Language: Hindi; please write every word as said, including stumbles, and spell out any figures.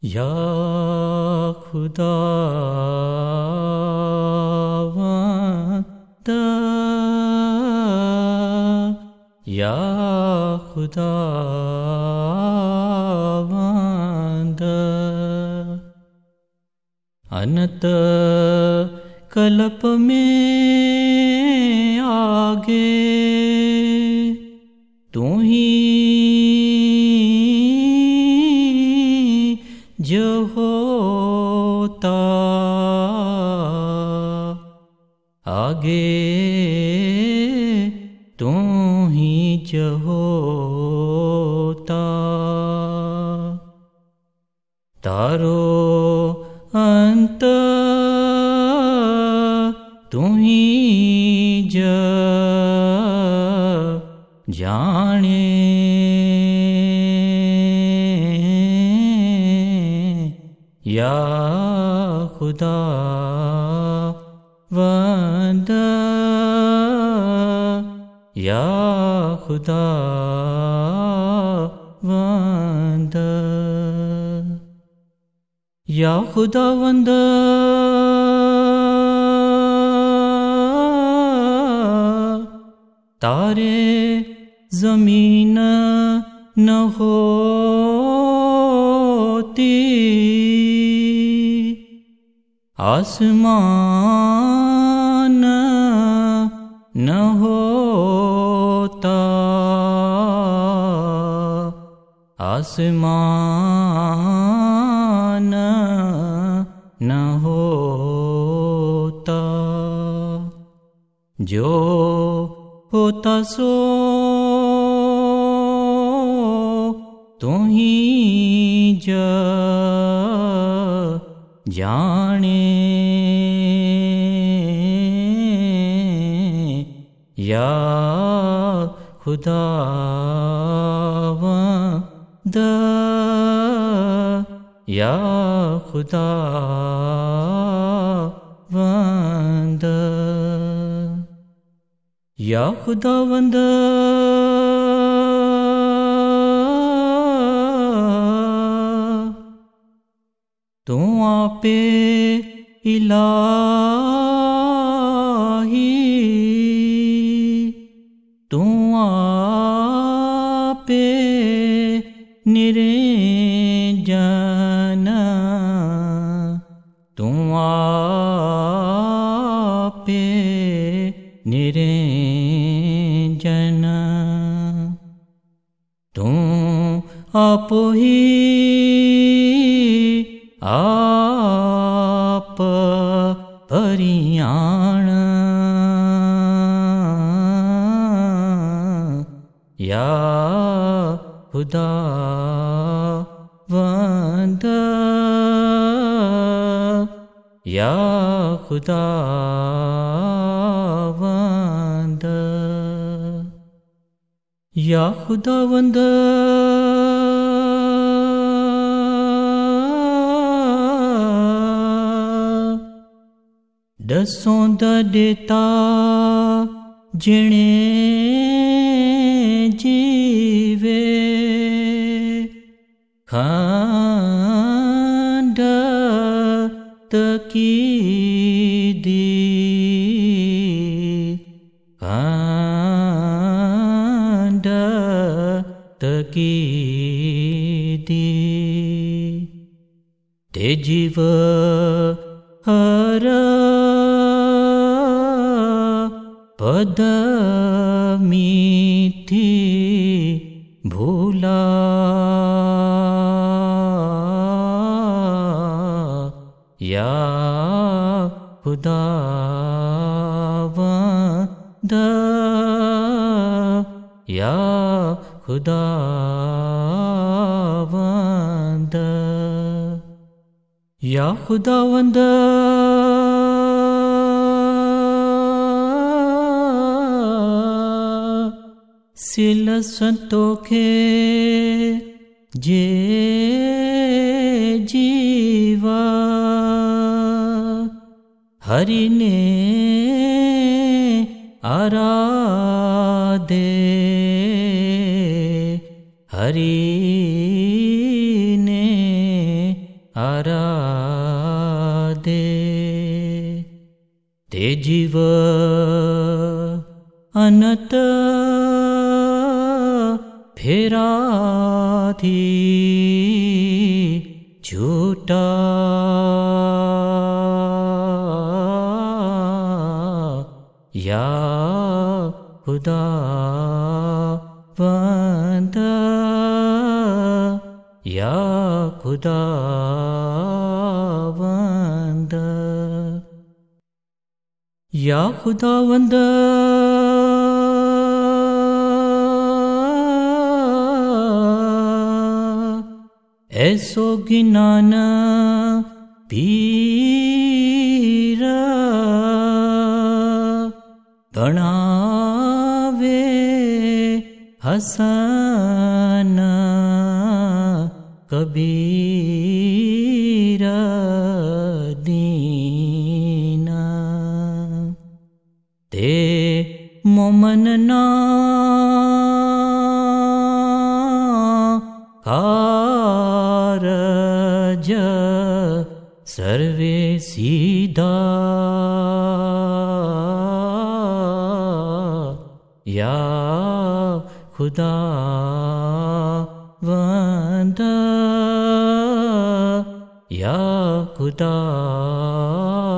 या खुदावंद या खुदावंद अनंत कल्प में आगे तू ही जो होता आगे तू ही जो होता तारो अंत तू ही जो जाने या खुदावंद या खुदावंद या खुदावंद तारे ज़मीन न होती आसमान न होता आसमान न होता जो होता सो तू ही जो जाने या खुदावंद या खुदावंद या खुदावंद तू आपे इलाही तू आपे निरंजन तू आपे निरंजन तू आप ही आप परियाण या खुदावंद या खुदावंद या खुदावंद दसों देता जिणे जीवे खंड तकी दी खंड तकी दी ते जीव हर पद मीठी भूला या खुदावंद या खुदावंद या खुदावंद सिल संतोखे जे जीवा हरि ने आराधे हरि ने आराधे ते जीव अनत फेराथी छूटा या खुदावंद या खुदावंद या खुदावंद ऐसो गिनान पीर गणावे हसन कबीर दीना ते मोमनना कारज सर्वे सीधा या खुदावंद या खुदावंद